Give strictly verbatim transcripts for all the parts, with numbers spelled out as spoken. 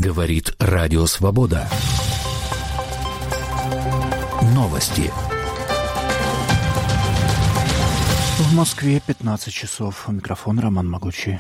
Говорит Радио Свобода. Новости. В Москве пятнадцать часов. У микрофона Роман Могучий.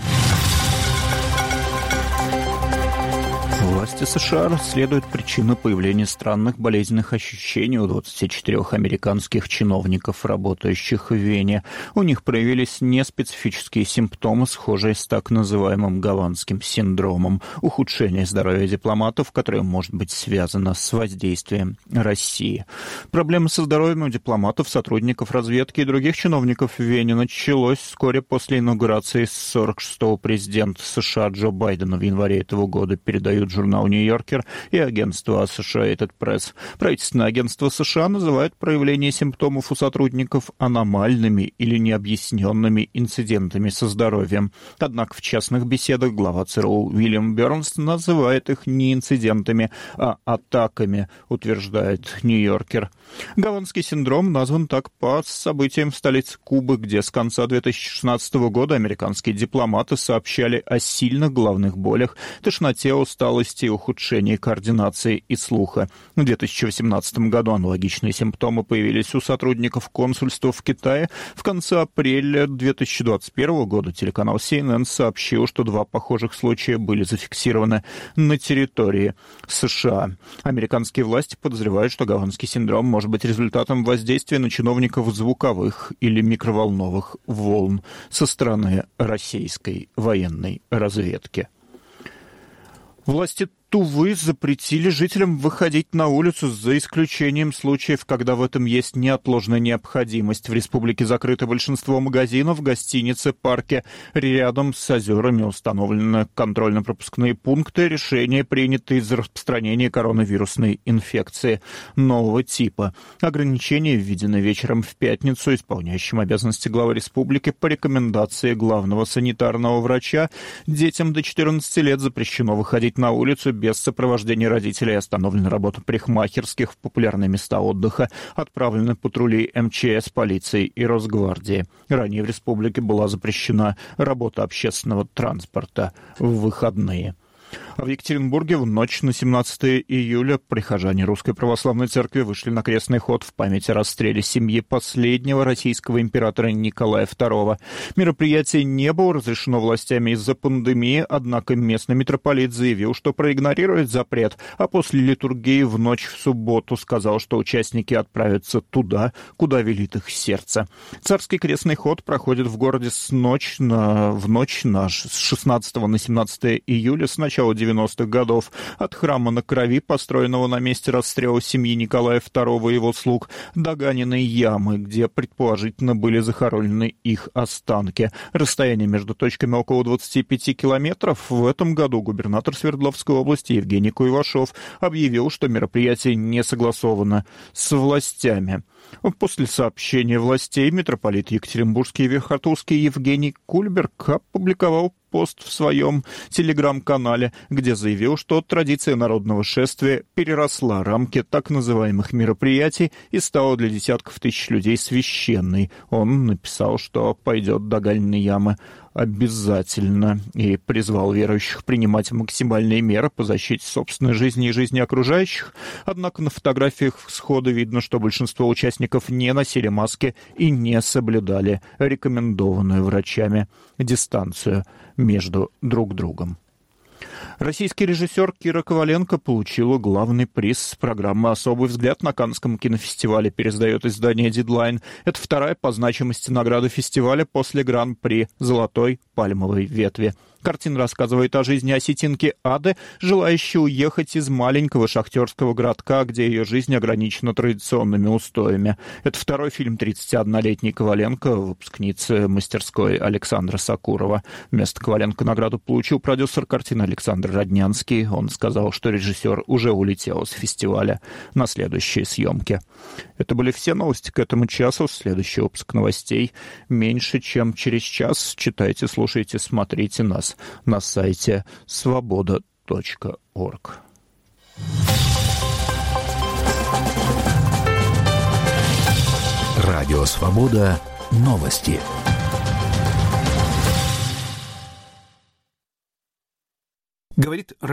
Власти США расследуют причину появления странных болезненных ощущений у двадцати четырёх американских чиновников, работающих в Вене. У них проявились неспецифические симптомы, схожие с так называемым гаванским синдромом, ухудшение здоровья дипломатов, которое может быть связано с воздействием России. Проблемы со здоровьем у дипломатов, сотрудников разведки и других чиновников в Вене началось вскоре после инаугурации сорок шестого президента США Джо Байдена в январе этого года, передают журнал «Нью-Йоркер» и агентство Associated Press. Правительственное агентство США называет проявление симптомов у сотрудников аномальными или необъясненными инцидентами со здоровьем. Однако в частных беседах глава ЦРУ Уильям Бернс называет их не инцидентами, а атаками, утверждает «Нью-Йоркер». Гаванский синдром назван так по событиям в столице Кубы, где с конца две тысячи шестнадцатого года американские дипломаты сообщали о сильных головных болях, тошноте, усталости и ухудшении координации и слуха. В две тысячи восемнадцатом году аналогичные симптомы появились у сотрудников консульства в Китае. В конце апреля две тысячи двадцать первого года телеканал си эн эн сообщил, что два похожих случая были зафиксированы на территории США. Американские власти подозревают, что гаванский синдром может быть результатом воздействия на чиновников звуковых или микроволновых волн со стороны российской военной разведки. Власти Тувы запретили жителям выходить на улицу за исключением случаев, когда в этом есть неотложная необходимость. В республике закрыто большинство магазинов, гостиницы, парки. Рядом с озерами установлены контрольно-пропускные пункты. Решения приняты из-за распространения коронавирусной инфекции нового типа. Ограничения введены вечером в пятницу исполняющим обязанности главы республики по рекомендации главного санитарного врача. Детям до четырнадцати лет запрещено выходить на улицу без сопровождения родителей, остановлена работа парикмахерских в популярные места отдыха, отправлены патрули эм че эс, полиции и Росгвардии. Ранее в республике была запрещена работа общественного транспорта в выходные. В Екатеринбурге в ночь на семнадцатое июля прихожане Русской Православной Церкви вышли на крестный ход в память о расстреле семьи последнего российского императора Николая второго. Мероприятие не было разрешено властями из-за пандемии, однако местный митрополит заявил, что проигнорирует запрет, а после литургии в ночь в субботу сказал, что участники отправятся туда, куда велит их сердце. Царский крестный ход проходит в городе с ночь на, в ночь на, с шестнадцатого на семнадцатое июля с начала девяностых годов от храма на Крови, построенного на месте расстрела семьи Николая второго и его слуг, до Ганиной ямы, где предположительно были захоронены их останки. Расстояние между точками около двадцати пяти километров. В этом году губернатор Свердловской области Евгений Куйвашов объявил, что мероприятие не согласовано с властями. После сообщения властей митрополит Екатеринбургский и Верхотурский Евгений Кульберг опубликовал пост в своем телеграм-канале, где заявил, что традиция народного шествия переросла рамки так называемых мероприятий и стала для десятков тысяч людей священной. Он написал, что пойдет до Ганиной ямы обязательно, и призвал верующих принимать максимальные меры по защите собственной жизни и жизни окружающих. Однако на фотографиях схода видно, что большинство участников не носили маски и не соблюдали рекомендованную врачами дистанцию между друг другом. Российский режиссер Кира Коваленко получила главный приз с программы «Особый взгляд» на Каннском кинофестивале, пересдает издание «Дедлайн». Это вторая по значимости награда фестиваля после гран-при «Золотой пальмовой ветви». Картина рассказывает о жизни осетинки Ады, желающей уехать из маленького шахтерского городка, где ее жизнь ограничена традиционными устоями. Это второй фильм тридцатиоднолетней Коваленко, выпускницы мастерской Александра Сакурова. Вместо Коваленко награду получил продюсер картины Александр Роднянский. Он сказал, что режиссер уже улетел с фестиваля на следующие съемки. Это были все новости к этому часу. Следующий выпуск новостей меньше, чем через час. Читайте, слушайте, смотрите нас на сайте свобода точка орг. Радио Свобода. Новости. Говорит